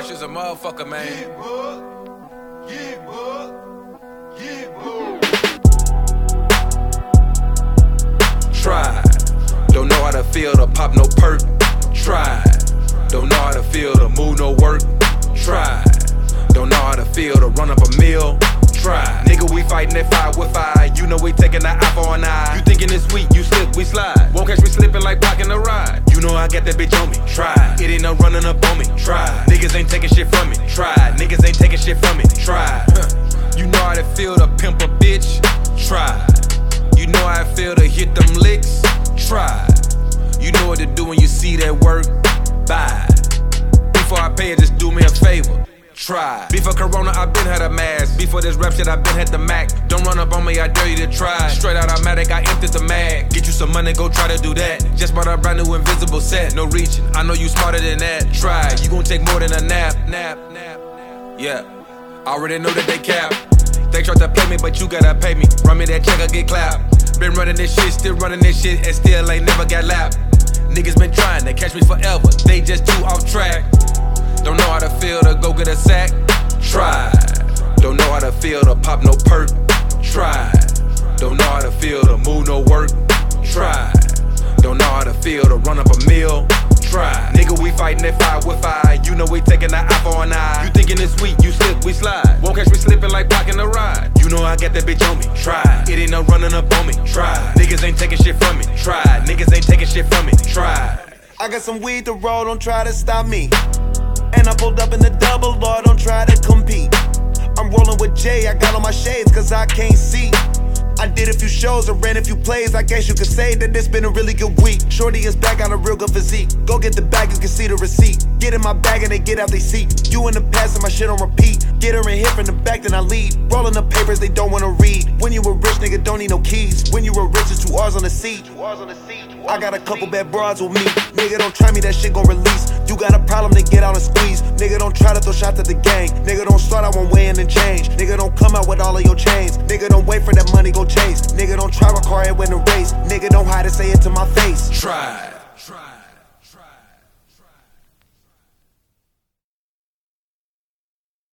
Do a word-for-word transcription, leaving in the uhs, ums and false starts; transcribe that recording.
Shit's a motherfucker, man. Yeah, bud. Yeah, bud. Yeah, bud. Try. Don't know how to feel to pop no perk. Try. Don't know how to feel to move no work. Try. Don't know how to feel to run up a meal. Try. Nigga, we fighting that fire with fire. You know we taking the eye for an eye. You thinking it's sweet, you slip, we slide. Won't catch me slipping like blocking the ride. You know I got that bitch on me. Try. It ain't no running up on me. Try. Niggas ain't taking shit from me. Try. Niggas ain't taking shit from me. Try. Huh. You know how to feel to pimp a bitch. Try. You know how I feel to hit them licks. Try. You know what to do when you see that work. Bye. Before I pay it, just do me a favor. Try. Before Corona, I been had a mask. Before this rap shit, I been had the Mac. Don't run up on me, I dare you to try. Straight automatic, I emptied the mag. Get you some money, go try to do that. Just bought a brand new invisible set. No reaching, I know you smarter than that. Try, you gon' take more than a nap. Nap, nap. Yeah, I already know that they cap. They try to play me, but you gotta pay me. Run me that check, I get clapped. Been running this shit, still running this shit, and still ain't never got lapped. Niggas been trying to catch me forever, they just too off track. Don't know how to feel to go get a sack. Try. Don't know how to feel to pop no perk. Try. Don't know how to feel to move no work. Try. Don't know how to feel to run up a meal. Try. Nigga, we fighting that fire with fire. You know we taking the eye for an eye. You thinking it's sweet, you slip, we slide. Won't catch me slipping like blocking the ride. You know I got that bitch on me. Try. It ain't no running up on me. Try. Niggas ain't taking shit from me. Try. Niggas ain't taking shit from me. Try. I got some weed to roll, don't try to stop me. And I pulled up in the double, Lord, don't try to compete. I'm rolling with Jay, I got on my shades cause I can't see. I did a few shows, I ran a few plays, I guess you could say that it's been a really good week. Shorty is back on a real good physique. Go get the bag, you can see the receipt. Get in my bag and they get out they seat. You in the past and my shit on repeat. Get her in here from the back, then I leave. Rolling the papers they don't wanna read. When you a rich nigga, don't need no keys. When you a rich, it's two R's on the seat. I got a couple bad broads with me. Nigga, don't try me, that shit gon' release. You got a problem, then get out and squeeze. Nigga, don't try to throw shots at the gang. Nigga, don't start out one way and then change. Nigga, don't come out with all of your chains. Nigga, don't wait for that money, go chase. Nigga, don't try my car and win the race. Nigga, don't hide and say it to my face. Try. Try.